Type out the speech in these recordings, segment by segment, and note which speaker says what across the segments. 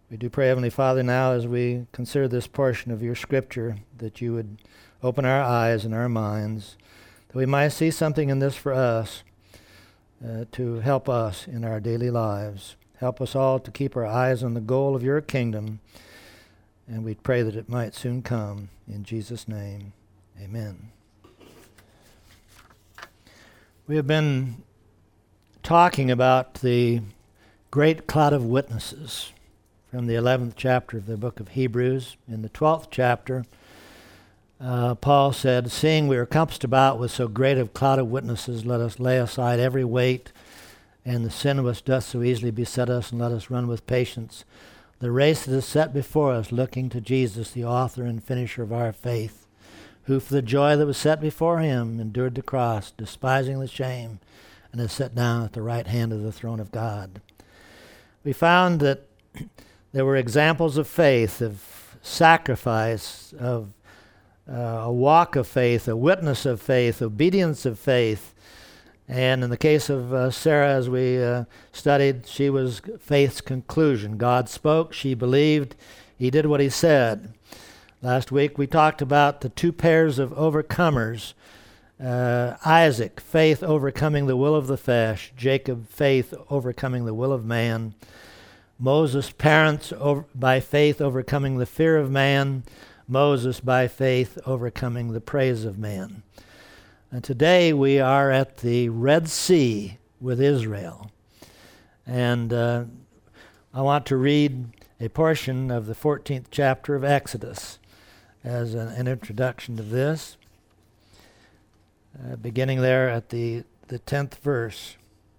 Speaker 1: We do pray, Heavenly Father, now as we consider this portion of your Scripture, that you would open our eyes and our minds, that we might see something in this for us to help us in our daily lives. Help us all to keep our eyes on the goal of your kingdom, and we pray that it might soon come. In Jesus' name, amen. We have been talking about the great cloud of witnesses from the 11th chapter of the book of Hebrews. In the 12th chapter, Paul said, "Seeing we are compassed about with so great a cloud of witnesses, let us lay aside every weight and the sin which doth so easily beset us, and let us run with patience the race that is set before us, looking to Jesus, the author and finisher of our faith, who for the joy that was set before him endured the cross, despising the shame, and is set down at the right hand of the throne of God." We found that there were examples of faith, of sacrifice, of a walk of faith, a witness of faith, obedience of faith. And in the case of Sarah, as we studied, she was faith's conclusion. God spoke, she believed, he did what he said. Last week we talked about the two pairs of overcomers. Isaac, faith overcoming the will of the flesh. Jacob, faith overcoming the will of man. Moses' parents, by faith overcoming the fear of man. Moses, by faith overcoming the praise of man. And today we are at the Red Sea with Israel. And I want to read a portion of the 14th chapter of Exodus as an introduction to this, beginning there at the 10th verse.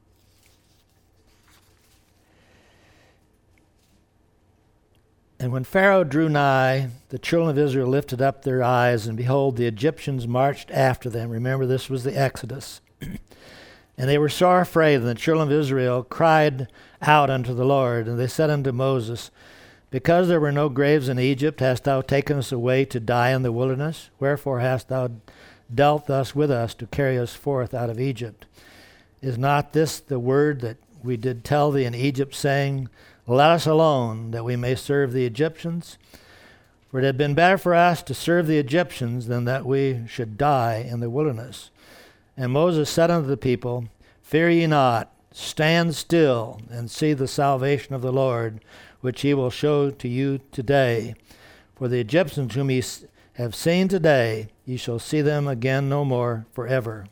Speaker 1: "And when Pharaoh drew nigh, the children of Israel lifted up their eyes, and behold, the Egyptians marched after them." Remember, this was the Exodus. "And they were sore afraid, and the children of Israel cried out unto the Lord. And they said unto Moses, Because there were no graves in Egypt, hast thou taken us away to die in the wilderness? Wherefore hast thou dealt thus with us to carry us forth out of Egypt? Is not this the word that we did tell thee in Egypt, saying, Let us alone, that we may serve the Egyptians? For it had been better for us to serve the Egyptians than that we should die in the wilderness. And Moses said unto the people, Fear ye not, stand still, and see the salvation of the Lord, which he will show to you today. For the Egyptians whom ye have seen today, ye shall see them again no more forever.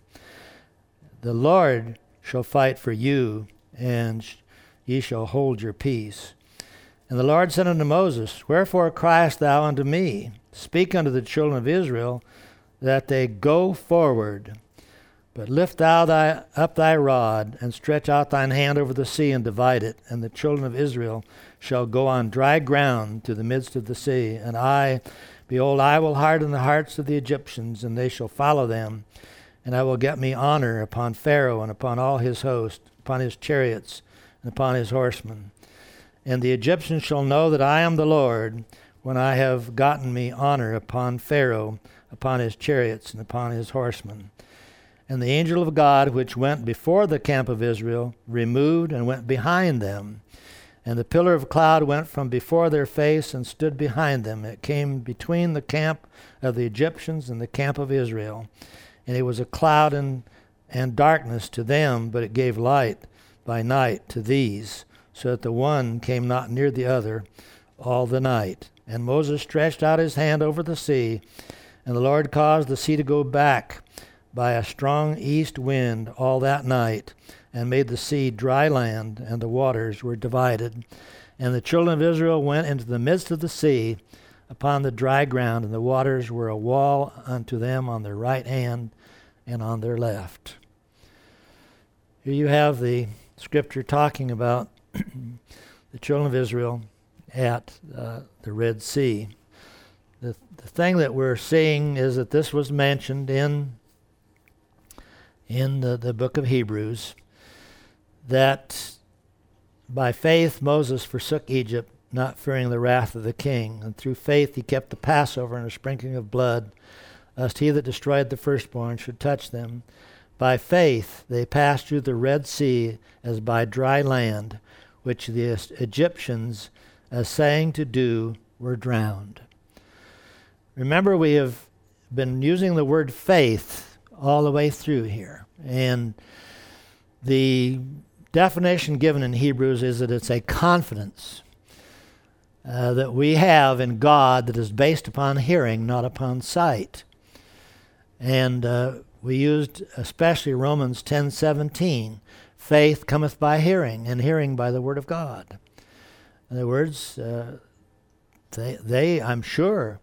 Speaker 1: The Lord shall fight for you, and ye shall hold your peace. And the Lord said unto Moses, Wherefore criest thou unto me? Speak unto the children of Israel, that they go forward. But lift thou up thy rod, and stretch out thine hand over the sea, and divide it. And the children of Israel shall go on dry ground to the midst of the sea. And behold, I will harden the hearts of the Egyptians, and they shall follow them. And I will get me honor upon Pharaoh, and upon all his host, upon his chariots, and upon his horsemen. And the Egyptians shall know that I am the Lord, when I have gotten me honor upon Pharaoh, upon his chariots, and upon his horsemen. And the angel of God, which went before the camp of Israel, removed and went behind them. And the pillar of cloud went from before their face and stood behind them. It came between the camp of the Egyptians and the camp of Israel. And it was a cloud and darkness to them, but it gave light by night to these, so that the one came not near the other all the night. And Moses stretched out his hand over the sea, and the Lord caused the sea to go back by a strong east wind all that night, and made the sea dry land, and the waters were divided. And the children of Israel went into the midst of the sea upon the dry ground, and the waters were a wall unto them on their right hand and on their left. Here you have the scripture talking about the children of Israel at the Red Sea. The thing that we're seeing is that this was mentioned in the book of Hebrews, that by faith Moses forsook Egypt, not fearing the wrath of the king. And through faith he kept the Passover and a sprinkling of blood, lest he that destroyed the firstborn should touch them. By faith they passed through the Red Sea as by dry land, which the Egyptians saying to do were drowned. Remember, we have been using the word faith all the way through here. And the definition given in Hebrews is that it's a confidence that we have in God that is based upon hearing, not upon sight. And we used especially Romans 10:17. Faith cometh by hearing, and hearing by the word of God. In other words, they I'm sure,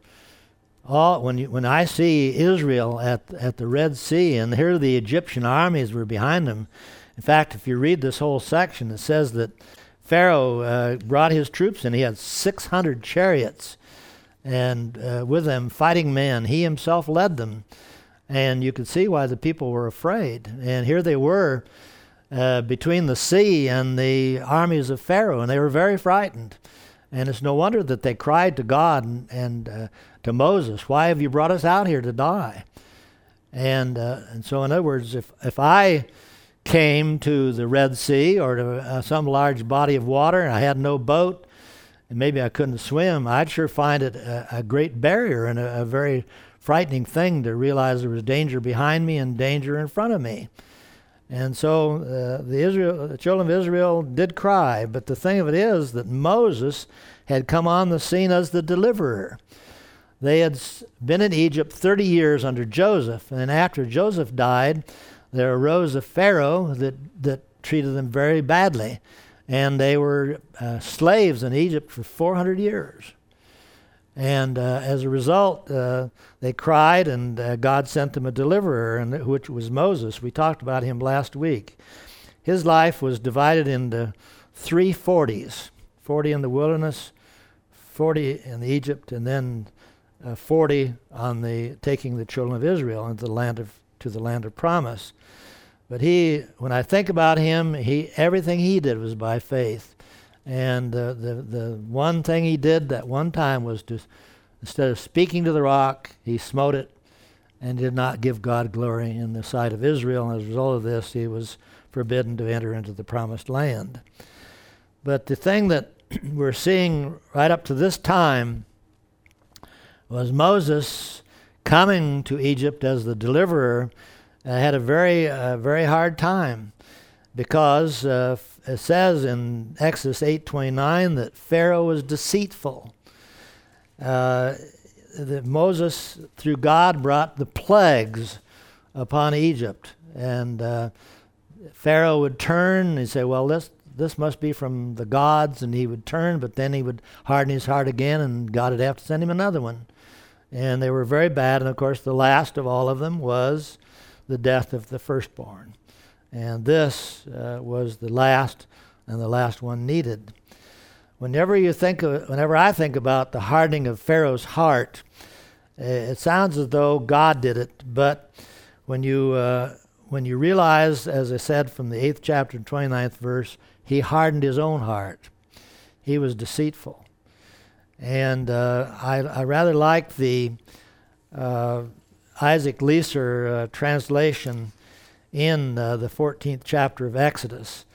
Speaker 1: when I see Israel at the Red Sea, and here the Egyptian armies were behind them. In fact, if you read this whole section, it says that Pharaoh brought his troops in. He had 600 chariots, and with them fighting men. He himself led them. And you could see why the people were afraid. And here they were between the sea and the armies of Pharaoh, and they were very frightened. And it's no wonder that they cried to God and to Moses, "Why have you brought us out here to die?" And so in other words, if I came to the Red Sea or to some large body of water and I had no boat and maybe I couldn't swim, I'd sure find it a great barrier and a very frightening thing to realize there was danger behind me and danger in front of me. And so the children of Israel did cry, but the thing of it is that Moses had come on the scene as the deliverer. They had been in Egypt 30 years under Joseph, and after Joseph died, there arose a Pharaoh that treated them very badly, and they were slaves in Egypt for 400 years. And as a result, they cried, and God sent them a deliverer, which was Moses. We talked about him last week. His life was divided into 3 40s, 40 in the wilderness, 40 in Egypt, and then 40 on taking the children of Israel into to the land of promise. But when I think about him, everything he did was by faith. And the one thing he did that one time was to, instead of speaking to the rock, he smote it and did not give God glory in the sight of Israel. And as a result of this, he was forbidden to enter into the promised land. But the thing that we're seeing right up to this time was Moses coming to Egypt as the deliverer had a very hard time, because it says in Exodus 8:29 that Pharaoh was deceitful. That Moses, through God, brought the plagues upon Egypt, and Pharaoh would turn and he'd say, "Well, this must be from the gods," and he would turn, but then he would harden his heart again, and God would have to send him another one. And they were very bad, and of course the last of all of them was the death of the firstborn. And this was the last, and the last one needed. Whenever I think about the hardening of Pharaoh's heart, it sounds as though God did it. But when you realize, as I said from the 8th chapter, 29th verse, he hardened his own heart. He was deceitful. And I rather like the Isaac Leeser translation in the 14th chapter of Exodus,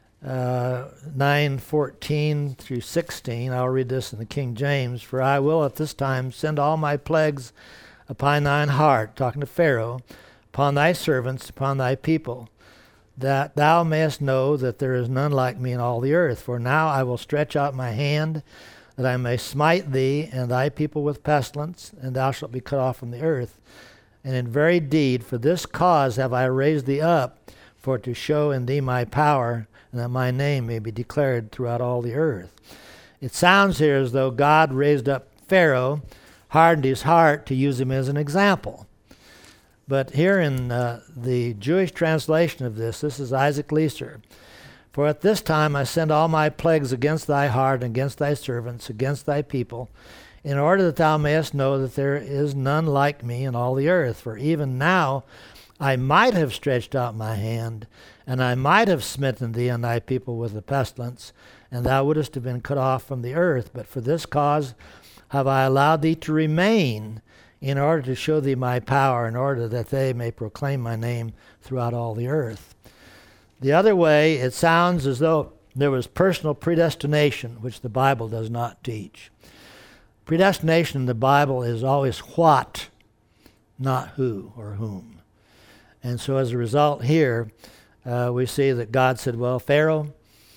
Speaker 1: 9:14 through 16. I'll read this in the King James. "For I will at this time send all my plagues upon thine heart," talking to Pharaoh, "upon thy servants, upon thy people, that thou mayest know that there is none like me in all the earth. For now I will stretch out my hand, that I may smite thee and thy people with pestilence, and thou shalt be cut off from the earth. And in very deed, for this cause have I raised thee up, for to show in thee my power, and that my name may be declared throughout all the earth." It sounds here as though God raised up Pharaoh, hardened his heart to use him as an example. But here in the Jewish translation of this is Isaac Leeser. "For at this time I send all my plagues against thy heart, and against thy servants, against thy people, in order that thou mayest know that there is none like me in all the earth. For even now I might have stretched out my hand, and I might have smitten thee and thy people with the pestilence, and thou wouldest have been cut off from the earth. But for this cause have I allowed thee to remain, in order to show thee my power, in order that they may proclaim my name throughout all the earth." The other way, it sounds as though there was personal predestination, which the Bible does not teach. Predestination in the Bible is always what, not who or whom. And so as a result here, we see that God said, well, Pharaoh,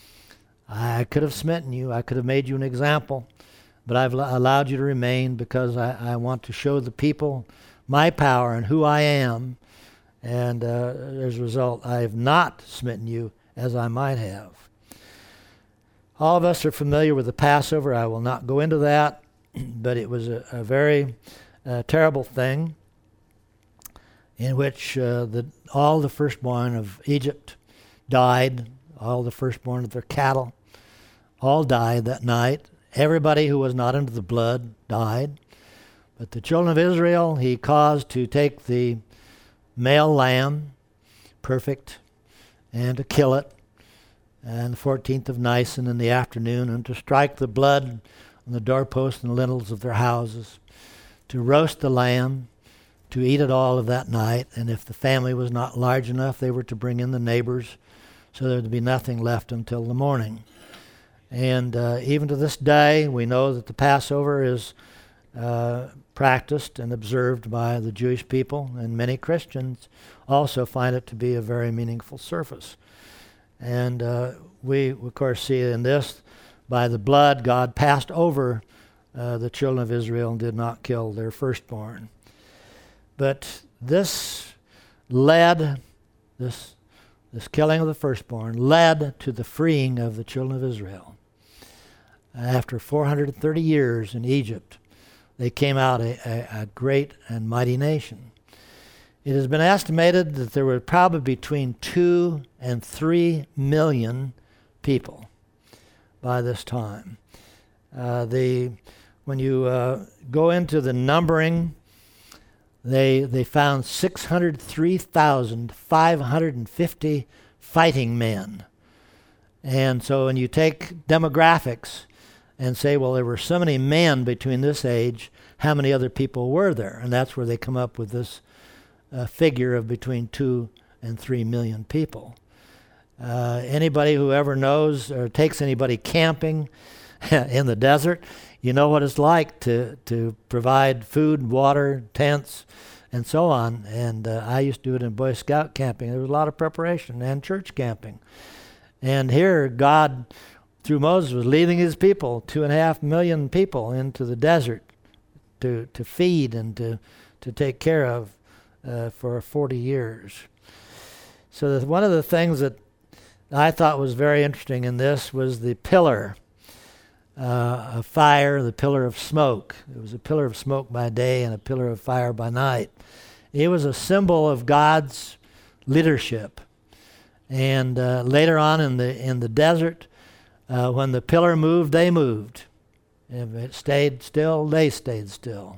Speaker 1: I could have smitten you. I could have made you an example. But I've allowed you to remain because I want to show the people my power and who I am. And as a result, I have not smitten you as I might have. All of us are familiar with the Passover. I will not go into that. But it was a very terrible thing in which all the firstborn of Egypt died, all the firstborn of their cattle, all died that night. Everybody who was not under the blood died. But the children of Israel, he caused to take the male lamb, perfect, and to kill it on the 14th of Nisan in the afternoon, and to strike the blood on the doorposts and lintels of their houses, to roast the lamb, to eat it all of that night, and if the family was not large enough, they were to bring in the neighbors, so there would be nothing left until the morning. And even to this day, we know that the Passover is practiced and observed by the Jewish people, and many Christians also find it to be a very meaningful service. And we, of course, see in this, by the blood, God passed over the children of Israel and did not kill their firstborn. But this led, this killing of the firstborn, led to the freeing of the children of Israel. After 430 years in Egypt, they came out a great and mighty nation. It has been estimated that there were probably between 2 and 3 million people by this time. When you go into the numbering, they found 603,550 fighting men. And so when you take demographics and say, well, there were so many men between this age, how many other people were there? And that's where they come up with this figure of between 2 and 3 million people. Anybody who ever knows or takes anybody camping in the desert, you know what it's like to provide food, water, tents, and so on. And I used to do it in Boy Scout camping. There was a lot of preparation, and church camping. And here God, through Moses, was leading his people, 2.5 million people, into the desert to feed and to take care of for 40 years. So one of the things that I thought was very interesting in this was the pillar of fire, the pillar of smoke. It was a pillar of smoke by day and a pillar of fire by night. It was a symbol of God's leadership. And later on in the desert, when the pillar moved, they moved. If it stayed still, they stayed still.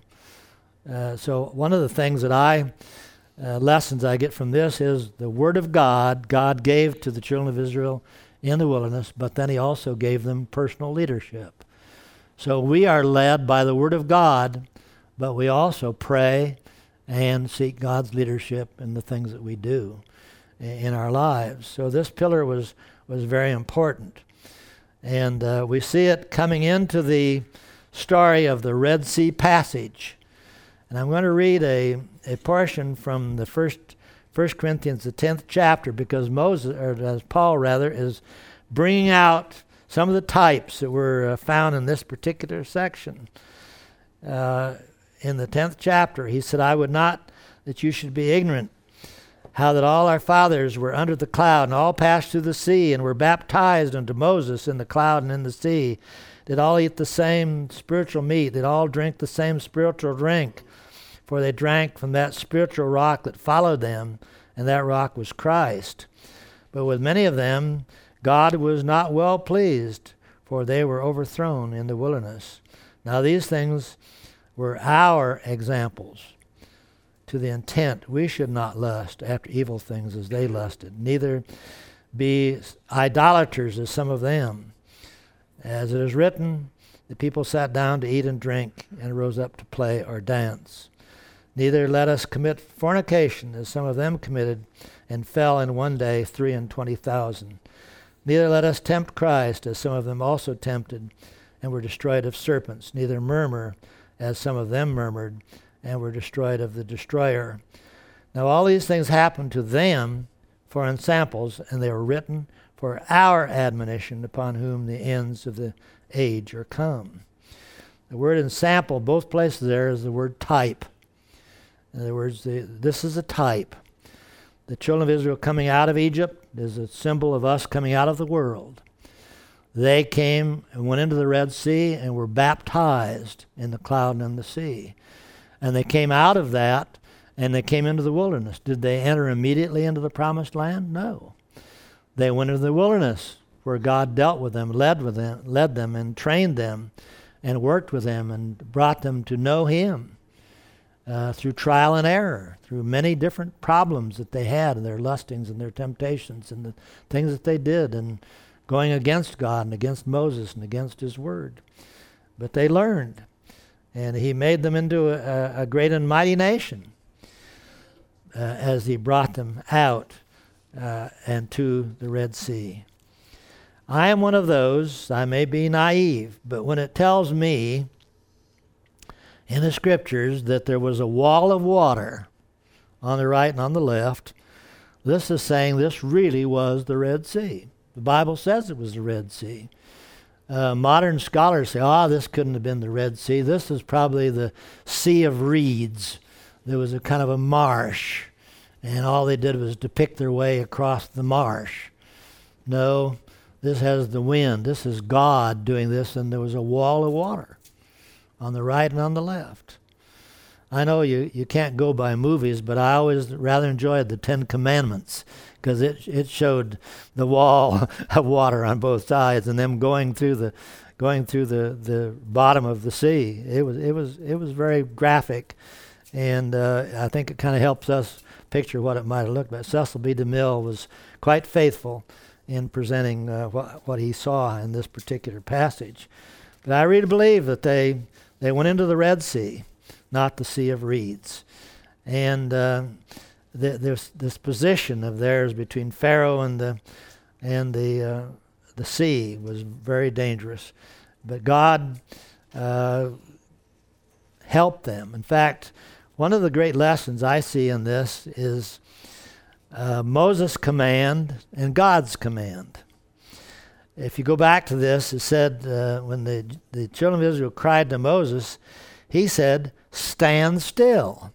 Speaker 1: So one of the things that lessons I get from this is the Word of God gave to the children of Israel in the wilderness, but then he also gave them personal leadership. So we are led by the Word of God, but we also pray and seek God's leadership in the things that we do in our lives. So this pillar was very important. And we see it coming into the story of the Red Sea passage. And I'm going to read a portion from the First Corinthians, the 10th chapter, because Paul is bringing out some of the types that were found in this particular section. In the 10th chapter, he said, I would not that you should be ignorant, how that all our fathers were under the cloud, and all passed through the sea, and were baptized unto Moses in the cloud and in the sea, did all eat the same spiritual meat, did all drink the same spiritual drink, for they drank from that spiritual rock that followed them, and that rock was Christ. But with many of them God was not well pleased, for they were overthrown in the wilderness. Now these things were our examples, to the intent we should not lust after evil things as they lusted, neither be idolaters as some of them. As it is written, the people sat down to eat and drink, and rose up to play or dance. Neither let us commit fornication, as some of them committed, and fell in one day 23,000. Neither let us tempt Christ, as some of them also tempted, and were destroyed of serpents. Neither murmur, as some of them murmured, and were destroyed of the destroyer. Now all these things happened to them for ensamples, and they were written for our admonition, upon whom the ends of the age are come. The word ensample, both places there, is the word type. In other words, this is a type. The children of Israel coming out of Egypt is a symbol of us coming out of the world. They came and went into the Red Sea and were baptized in the cloud and in the sea. And they came out of that and they came into the wilderness. Did they enter immediately into the promised land? No. They went into the wilderness where God dealt with them, led them and trained them and worked with them and brought them to know Him through trial and error, through many different problems that they had and their lustings and their temptations and the things that they did and going against God and against Moses and against His Word. But they learned, and He made them into a great and mighty nation as He brought them out and to the Red Sea. I am one of those, I may be naive, but when it tells me in the Scriptures that there was a wall of water on the right and on the left, this is saying this really was the Red Sea. The Bible says it was the Red Sea. Modern scholars say, this couldn't have been the Red Sea. This is probably the Sea of Reeds. There was a kind of a marsh, and all they did was depict their way across the marsh. No, this has the wind. This is God doing this, and there was a wall of water on the right and on the left. I know you can't go by movies, but I always rather enjoyed the Ten Commandments because it showed the wall of water on both sides and them going through the bottom of the sea. It was very graphic, and I think it kind of helps us picture what it might have looked like. Cecil B. DeMille was quite faithful in presenting what he saw in this particular passage. But I really believe that they went into the Red Sea, not the Sea of Reeds. And this position of theirs between Pharaoh and the sea was very dangerous. But God helped them. In fact, one of the great lessons I see in this is Moses' command and God's command. If you go back to this, it said when the children of Israel cried to Moses, he said, "Stand still.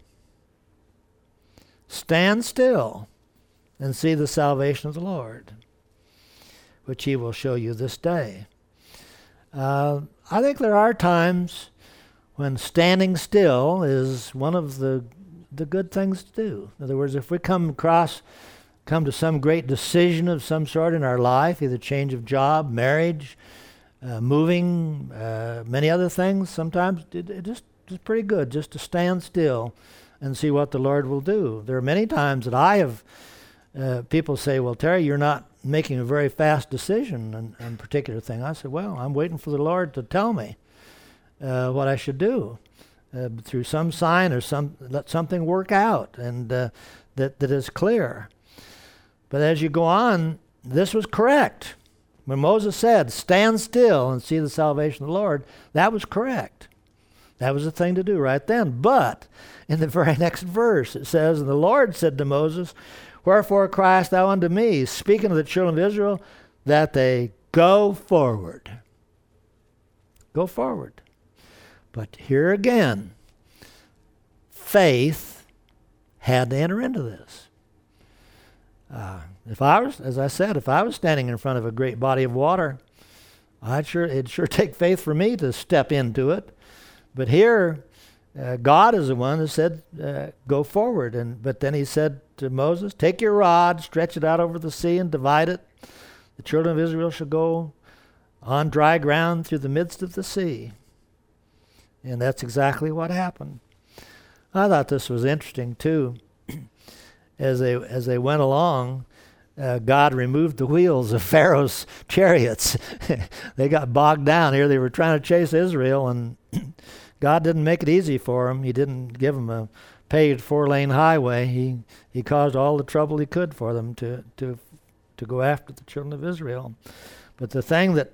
Speaker 1: Stand still and see the salvation of the Lord, which He will show you this day." I think there are times when standing still is one of the good things to do. In other words, if we come to some great decision of some sort in our life, either change of job, marriage, moving, many other things, sometimes it's pretty good just to stand still and see what the Lord will do. There are many times that I have, people say, "Well, Terry, you're not making a very fast decision on a particular thing." I said, "Well, I'm waiting for the Lord to tell me what I should do through some sign or let something work out and that is clear." But as you go on, this was correct. When Moses said, "Stand still and see the salvation of the Lord," that was correct. That was the thing to do right then. But in the very next verse, it says, "And the Lord said to Moses, Wherefore criest thou unto me?" Speaking of the children of Israel, that they go forward. Go forward. But here again, faith had to enter into this. If I was standing in front of a great body of water, it'd sure take faith for me to step into it. But here, God is the one that said, "Go forward." But then He said to Moses, "Take your rod, stretch it out over the sea, and divide it. The children of Israel shall go on dry ground through the midst of the sea." And that's exactly what happened. I thought this was interesting too. As they went along, God removed the wheels of Pharaoh's chariots. They got bogged down here. They were trying to chase Israel, and God didn't make it easy for them. He didn't give them a paved 4-lane highway. He caused all the trouble He could for them to to go after the children of Israel. But the thing that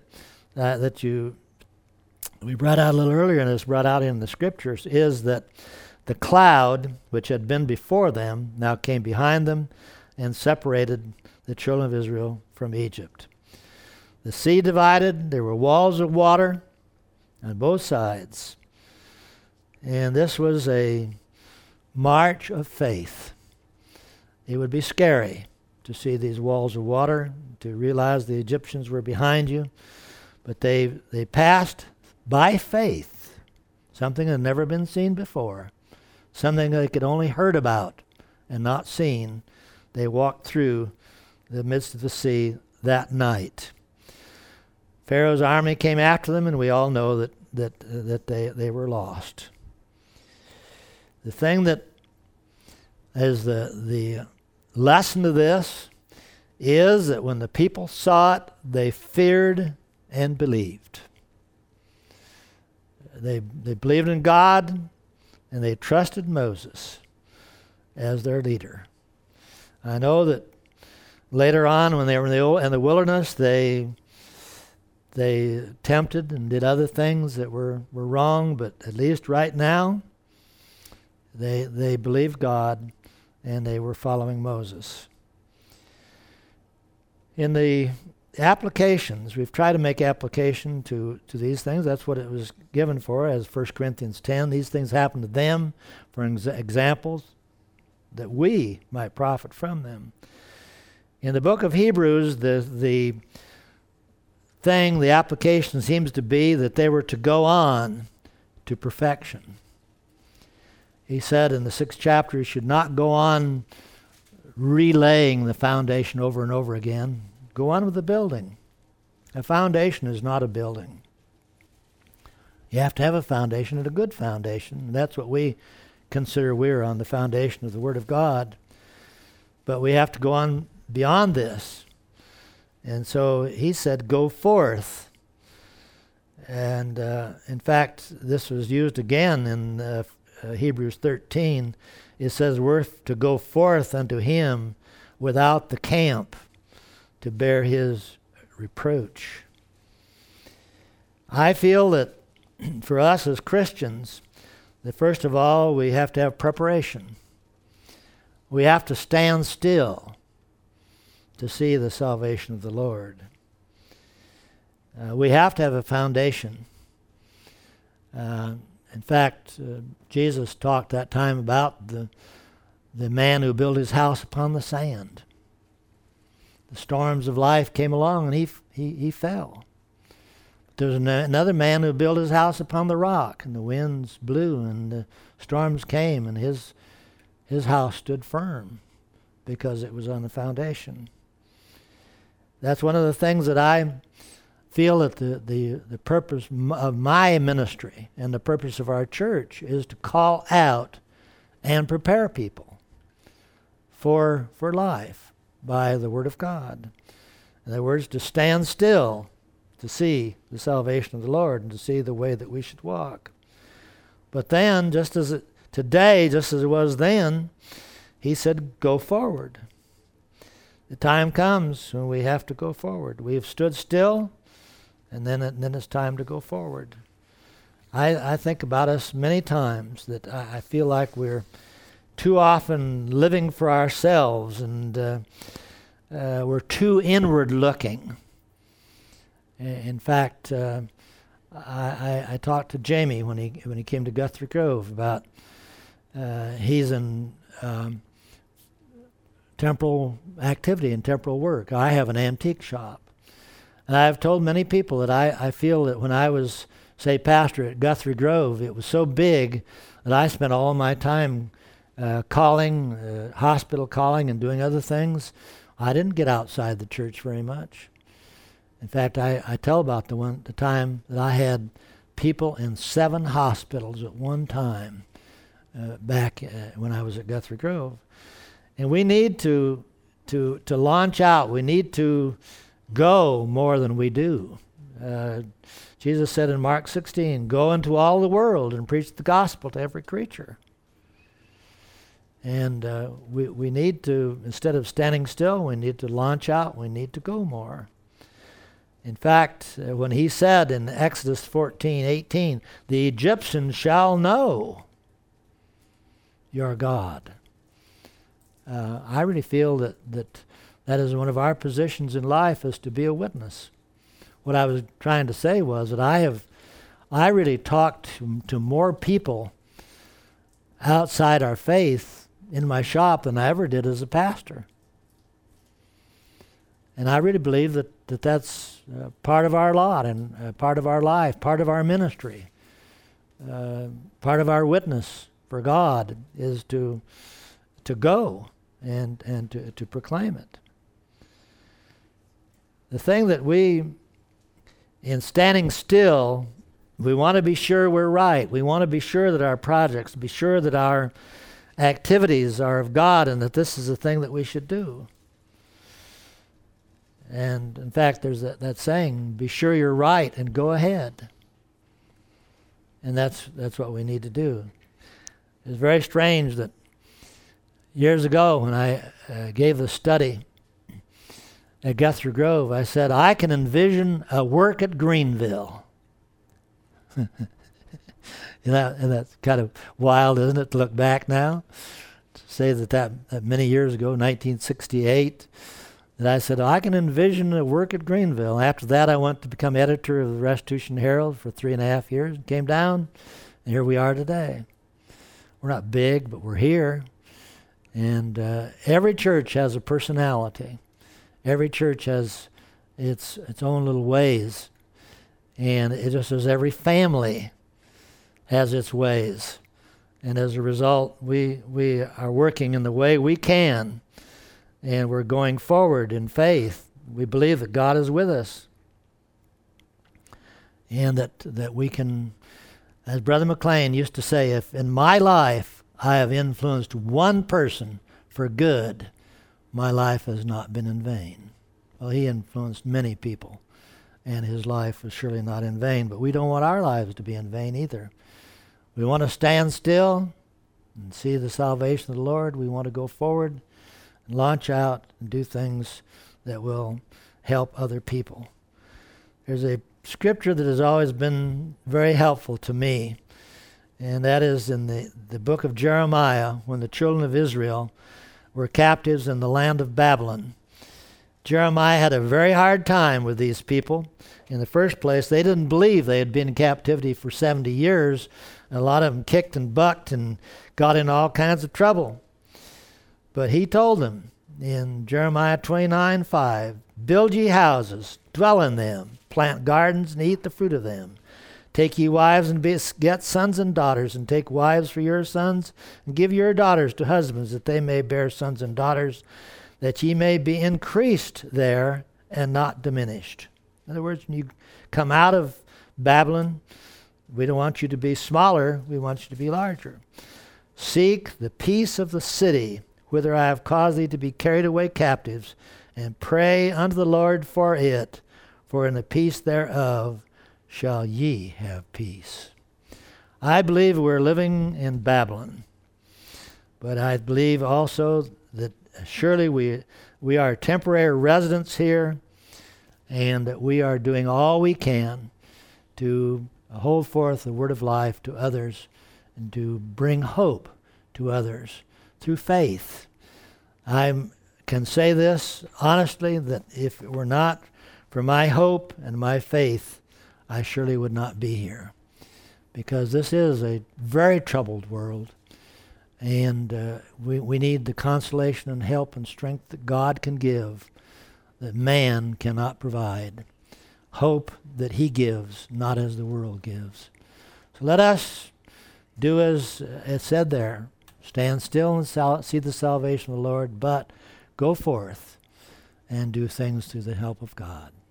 Speaker 1: we brought out a little earlier, and is brought out in the scriptures, is that the cloud, which had been before them, now came behind them and separated the children of Israel from Egypt. The sea divided. There were walls of water on both sides. And this was a march of faith. It would be scary to see these walls of water, to realize the Egyptians were behind you. But they passed by faith, something that had never been seen before, something they could only heard about and not seen. They walked through the midst of the sea that night. Pharaoh's army came after them, and we all know that they were lost. The thing that is the lesson of this is that when the people saw it, they feared and believed. They believed in God, and they trusted Moses as their leader. I know that later on, when they were in the wilderness, they tempted and did other things that were wrong, but at least right now, they believed God, and they were following Moses. In the applications, we've tried to make application to these things. That's what it was given for, as 1 Corinthians 10. These things happened to them for examples that we might profit from them. In the book of Hebrews, the application seems to be that they were to go on to perfection. He said in the 6th chapter, you should not go on relaying the foundation over and over again. Go on with the building. A foundation is not a building. You have to have a foundation, and a good foundation. And that's what we consider we're on, the foundation of the Word of God. But we have to go on beyond this. And so he said, go forth. And in fact, this was used again in Hebrews 13. It says, we're to go forth unto him without the camp, to bear his reproach. I feel that for us as Christians, that first of all, we have to have preparation. We have to stand still to see the salvation of the Lord. We have to have a foundation. In fact, Jesus talked that time about the man who built his house upon the sand. The storms of life came along, and he fell. There was another man who built his house upon the rock, and the winds blew, and the storms came, and his house stood firm because it was on the foundation. That's one of the things that I feel that the purpose of my ministry and the purpose of our church is to call out and prepare people for life by the Word of God. In other words, to stand still to see the salvation of the Lord and to see the way that we should walk. But then, just as it was then, he said, go forward. The time comes when we have to go forward. We've stood still, and then it's time to go forward. I think about us many times that I feel like we're too often living for ourselves, and we're too inward looking. In fact, I talked to Jamie when he came to Guthrie Grove about he's in temporal activity and temporal work. I have an antique shop. And I've told many people that I feel that when I was, say, pastor at Guthrie Grove, it was so big that I spent all my time calling, hospital calling and doing other things. I didn't get outside the church very much. In fact, I tell about the time that I had people in 7 hospitals at one time back when I was at Guthrie Grove. And we need to launch out. We need to go more than we do. Jesus said in Mark 16, go into all the world and preach the gospel to every creature. And we need to, instead of standing still, we need to launch out. We need to go more. In fact, when he said in Exodus 14:18, the Egyptians shall know your God. I really feel that is one of our positions in life, is to be a witness. What I was trying to say was that I really talked to more people outside our faith in my shop than I ever did as a pastor. And I really believe that's part of our lot and part of our life, part of our ministry, part of our witness for God is to go and to proclaim it. The thing that in standing still, we want to be sure we're right. We want to be sure that our projects, be sure that our activities are of God and that this is the thing that we should do. And in fact, there's that saying, be sure you're right and go ahead. And that's what we need to do. It's very strange that years ago when I gave the study at Guthrie Grove, I said, I can envision a work at Greenville. And that's kind of wild, isn't it, to look back now? To say that many years ago, 1968, that I said, I can envision a work at Greenville. After that, I went to become editor of the Restitution Herald for 3.5 years, came down, and here we are today. We're not big, but we're here. And every church has a personality. Every church has its own little ways. And it just as every family has its ways. And as a result, we are working in the way we can. And we're going forward in faith. We believe that God is with us. And that we can, as Brother McLean used to say, if in my life I have influenced one person for good, my life has not been in vain. Well, he influenced many people, and his life was surely not in vain. But we don't want our lives to be in vain either. We want to stand still and see the salvation of the Lord. We want to go forward and launch out and do things that will help other people. There's a scripture that has always been very helpful to me, and that is in the book of Jeremiah, when the children of Israel were captives in the land of Babylon. Jeremiah had a very hard time with these people. In the first place, they didn't believe they had been in captivity for 70 years. A lot of them kicked and bucked and got in all kinds of trouble. But he told them in Jeremiah 29:5, build ye houses, dwell in them, plant gardens and eat the fruit of them. Take ye wives and get sons and daughters, and take wives for your sons, and give your daughters to husbands, that they may bear sons and daughters, that ye may be increased there and not diminished. In other words, when you come out of Babylon, we don't want you to be smaller, we want you to be larger. Seek the peace of the city, whither I have caused thee to be carried away captives, and pray unto the Lord for it, for in the peace thereof shall ye have peace. I believe we're living in Babylon, but I believe also that surely we are temporary residents here, and that we are doing all we can to hold forth the word of life to others and to bring hope to others through faith. I can say this honestly, that if it were not for my hope and my faith, I surely would not be here. Because this is a very troubled world, and we need the consolation and help and strength that God can give, that man cannot provide. Hope that he gives, not as the world gives. So let us do as it said there. Stand still and see the salvation of the Lord, but go forth and do things through the help of God.